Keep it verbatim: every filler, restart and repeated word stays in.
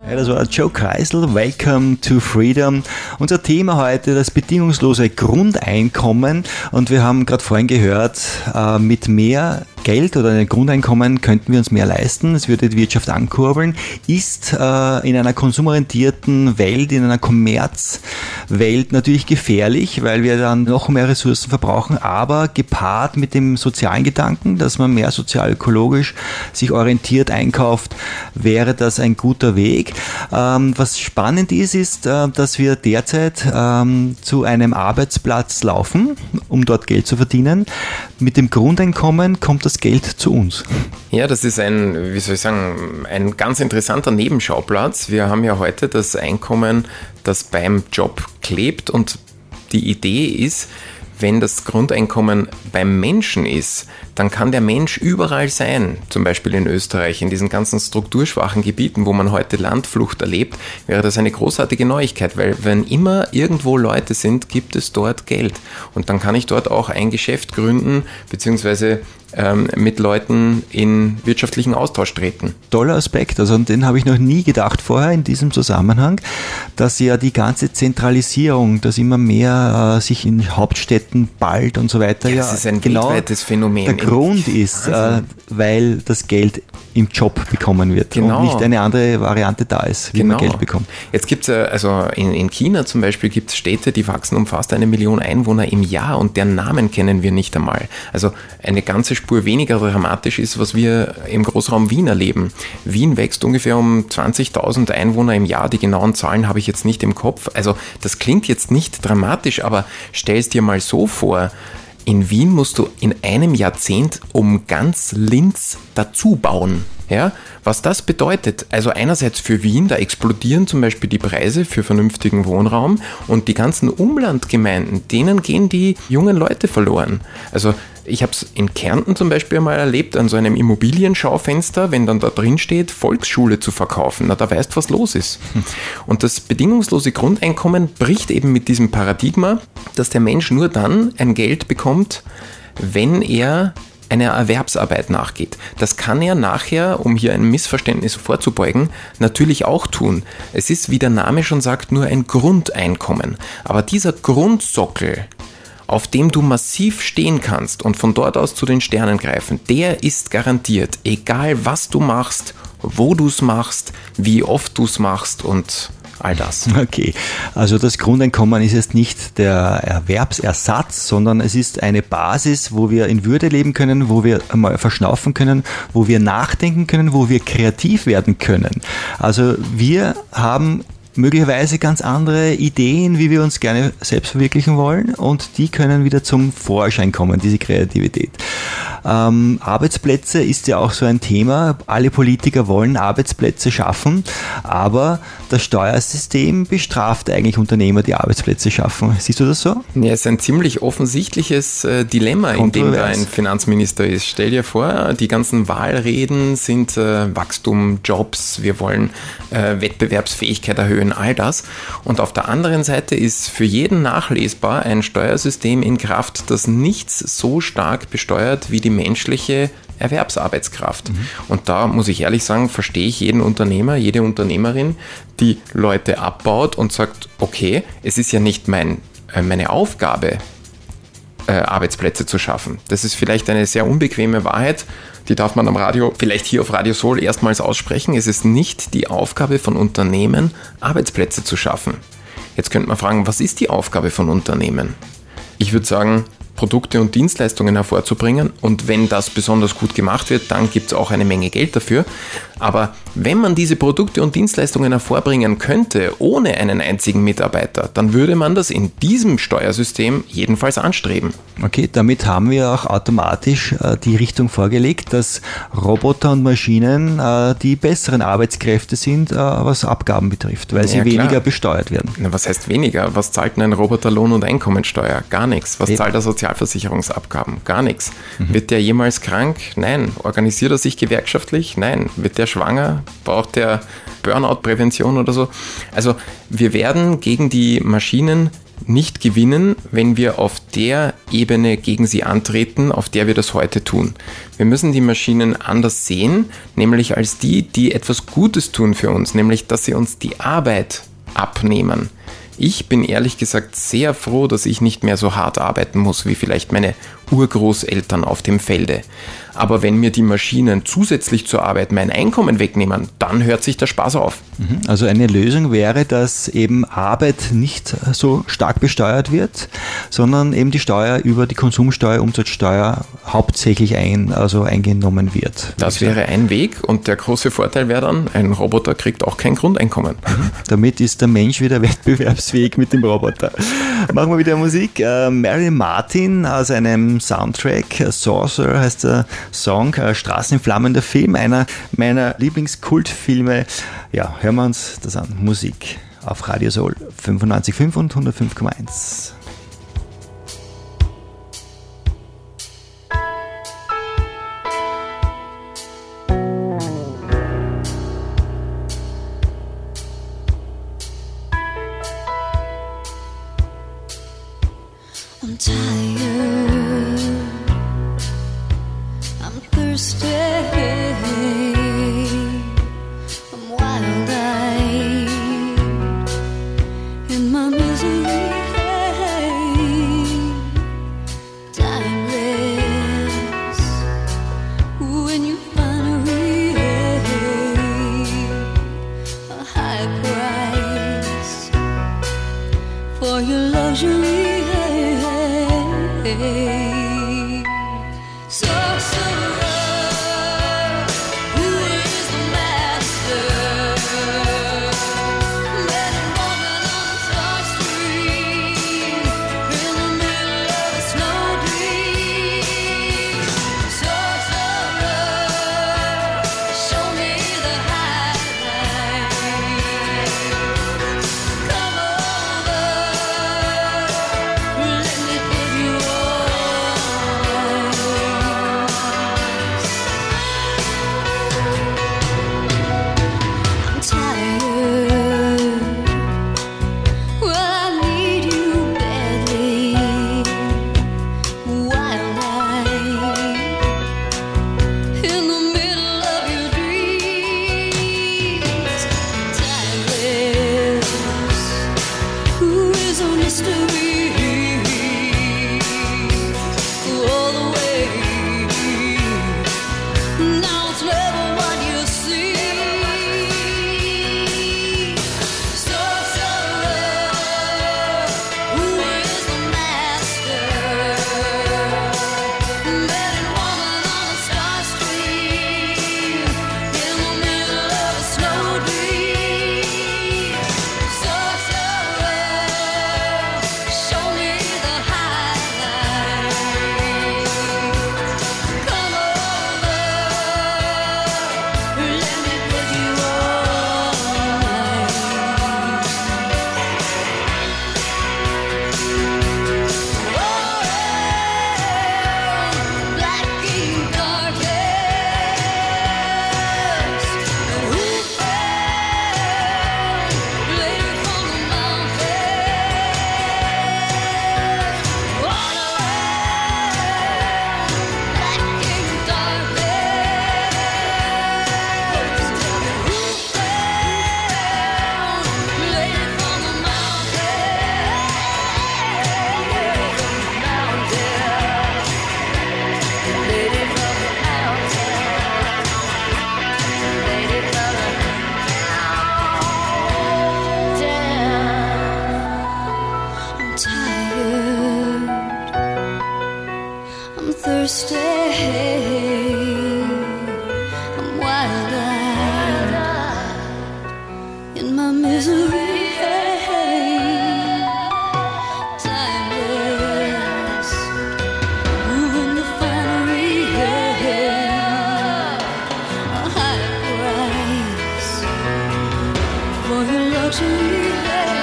Ja, das war Joe Kreisel, Welcome to Freedom. Unser Thema heute, das bedingungslose Grundeinkommen. Und wir haben gerade vorhin gehört, äh, mit mehr Geld oder ein Grundeinkommen könnten wir uns mehr leisten. Es würde die Wirtschaft ankurbeln. Ist äh, in einer konsumorientierten Welt, in einer Kommerzwelt natürlich gefährlich, weil wir dann noch mehr Ressourcen verbrauchen, aber gepaart mit dem sozialen Gedanken, dass man mehr sozial-ökologisch sich orientiert einkauft, wäre das ein guter Weg. Ähm, was spannend ist, ist, äh, dass wir derzeit ähm, zu einem Arbeitsplatz laufen, um dort Geld zu verdienen. Mit dem Grundeinkommen kommt das Geld zu uns. Ja, das ist ein, wie soll ich sagen, ein ganz interessanter Nebenschauplatz. Wir haben ja heute das Einkommen, das beim Job klebt, und die Idee ist, wenn das Grundeinkommen beim Menschen ist, dann kann der Mensch überall sein, zum Beispiel in Österreich, in diesen ganzen strukturschwachen Gebieten, wo man heute Landflucht erlebt, wäre das eine großartige Neuigkeit, weil wenn immer irgendwo Leute sind, gibt es dort Geld. Und dann kann ich dort auch ein Geschäft gründen, beziehungsweise ähm, mit Leuten in wirtschaftlichen Austausch treten. Toller Aspekt, also an den habe ich noch nie gedacht vorher in diesem Zusammenhang, dass ja die ganze Zentralisierung, dass immer mehr äh, sich in Hauptstädten ballt und so weiter. Ja, ja, das ist ein genau weltweites Phänomen. Der Grund ist, äh, weil das Geld im Job bekommen wird, genau, und nicht eine andere Variante da ist, wie genau. man Geld bekommt. Jetzt gibt es ja, also in, in China zum Beispiel gibt es Städte, die wachsen um fast eine Million Einwohner im Jahr, und deren Namen kennen wir nicht einmal. Also eine ganze Spur weniger dramatisch ist, was wir im Großraum Wien erleben. Wien wächst ungefähr um zwanzigtausend Einwohner im Jahr, die genauen Zahlen habe ich jetzt nicht im Kopf. Also das klingt jetzt nicht dramatisch, aber stell es dir mal so vor, in Wien musst du in einem Jahrzehnt um ganz Linz dazu bauen. Ja, was das bedeutet, also einerseits für Wien, da explodieren zum Beispiel die Preise für vernünftigen Wohnraum, und die ganzen Umlandgemeinden, denen gehen die jungen Leute verloren. Also ich habe es in Kärnten zum Beispiel mal erlebt, an so einem Immobilienschaufenster, wenn dann da drin steht, Volksschule zu verkaufen. Na, da weißt du, was los ist. Und das bedingungslose Grundeinkommen bricht eben mit diesem Paradigma, dass der Mensch nur dann ein Geld bekommt, wenn er einer Erwerbsarbeit nachgeht. Das kann er nachher, um hier ein Missverständnis vorzubeugen, natürlich auch tun. Es ist, wie der Name schon sagt, nur ein Grundeinkommen. Aber dieser Grundsockel, auf dem du massiv stehen kannst und von dort aus zu den Sternen greifen, der ist garantiert, egal was du machst, wo du es machst, wie oft du es machst und all das. Okay, also das Grundeinkommen ist jetzt nicht der Erwerbsersatz, sondern es ist eine Basis, wo wir in Würde leben können, wo wir einmal verschnaufen können, wo wir nachdenken können, wo wir kreativ werden können. Also wir haben möglicherweise ganz andere Ideen, wie wir uns gerne selbst verwirklichen wollen, und die können wieder zum Vorschein kommen, diese Kreativität. Ähm, Arbeitsplätze ist ja auch so ein Thema. Alle Politiker wollen Arbeitsplätze schaffen, aber das Steuersystem bestraft eigentlich Unternehmer, die Arbeitsplätze schaffen. Siehst du das so? Ja, es ist ein ziemlich offensichtliches äh, Dilemma, in dem da ein Finanzminister ist. Stell dir vor, die ganzen Wahlreden sind äh, Wachstum, Jobs, wir wollen äh, Wettbewerbsfähigkeit erhöhen, all das. Und auf der anderen Seite ist für jeden nachlesbar ein Steuersystem in Kraft, das nichts so stark besteuert wie die menschliche Erwerbsarbeitskraft. Mhm. Und da muss ich ehrlich sagen, verstehe ich jeden Unternehmer, jede Unternehmerin, die Leute abbaut und sagt, okay, es ist ja nicht mein, äh, meine Aufgabe, äh, Arbeitsplätze zu schaffen. Das ist vielleicht eine sehr unbequeme Wahrheit, die darf man am Radio, vielleicht hier auf Radio Soul, erstmals aussprechen. Es ist nicht die Aufgabe von Unternehmen, Arbeitsplätze zu schaffen. Jetzt könnte man fragen, was ist die Aufgabe von Unternehmen? Ich würde sagen, Produkte und Dienstleistungen hervorzubringen, und wenn das besonders gut gemacht wird, dann gibt es auch eine Menge Geld dafür. Aber wenn man diese Produkte und Dienstleistungen hervorbringen könnte, ohne einen einzigen Mitarbeiter, dann würde man das in diesem Steuersystem jedenfalls anstreben. Okay, damit haben wir auch automatisch äh, die Richtung vorgelegt, dass Roboter und Maschinen äh, die besseren Arbeitskräfte sind, äh, was Abgaben betrifft, weil sie ja, weniger klar. besteuert werden. Na, was heißt weniger? Was zahlt denn ein Roboter Lohn- und Einkommensteuer? Gar nichts. Was zahlt er Sozialversicherungsabgaben? Gar nichts. Mhm. Wird der jemals krank? Nein. Organisiert er sich gewerkschaftlich? Nein. Wird der schwanger? Braucht der Burnout-Prävention oder so? Also wir werden gegen die Maschinen nicht gewinnen, wenn wir auf der Ebene gegen sie antreten, auf der wir das heute tun. Wir müssen die Maschinen anders sehen, nämlich als die, die etwas Gutes tun für uns, nämlich dass sie uns die Arbeit abnehmen. Ich bin ehrlich gesagt sehr froh, dass ich nicht mehr so hart arbeiten muss, wie vielleicht meine Urgroßeltern auf dem Felde. Aber wenn mir die Maschinen zusätzlich zur Arbeit mein Einkommen wegnehmen, dann hört sich der Spaß auf. Also eine Lösung wäre, dass eben Arbeit nicht so stark besteuert wird, sondern eben die Steuer über die Konsumsteuer, Umsatzsteuer hauptsächlich ein, also eingenommen wird. Das wäre ein Weg und der große Vorteil wäre dann, ein Roboter kriegt auch kein Grundeinkommen. Mhm. Damit ist der Mensch wieder wettbewerbsfähig mit dem Roboter. Machen wir wieder Musik. Äh, Mary Martin aus einem Soundtrack, Saucer heißt der Song, äh, Straßen in Flammen, der Film, einer meiner Lieblingskultfilme. Ja, hören wir uns das an. Musik auf Radio Soul fünfundneunzig Komma fünf und hundertfünf Komma eins. I'm tired, I'm thirsty, I'm wild-eyed in my misery, timeless when you finally pay a high price for your luxury. Sorcerer, who is the master? Man and woman on the star street, in the middle of a snow dream. Sorcerer, show me the highlight. Come over, let me put you on. I'm tired. Well, I need you badly. Wild-eyed in the middle of your dreams. Timeless, who is a mystery all the way. Now it's never what you see. Sorcerer, who is the master? Man and woman on a star stream, in the middle of a snow dream. Sorcerer, show me the highlight. Come over, let me put you on. Oh, black ink darkness, who fell, lady from the mountains. All around, black ink darkness, who fell, lady from the I'm tired, I'm thirsty, I'm wild-eyed in my misery. Timeless, moving the finery, a high price for your luxury.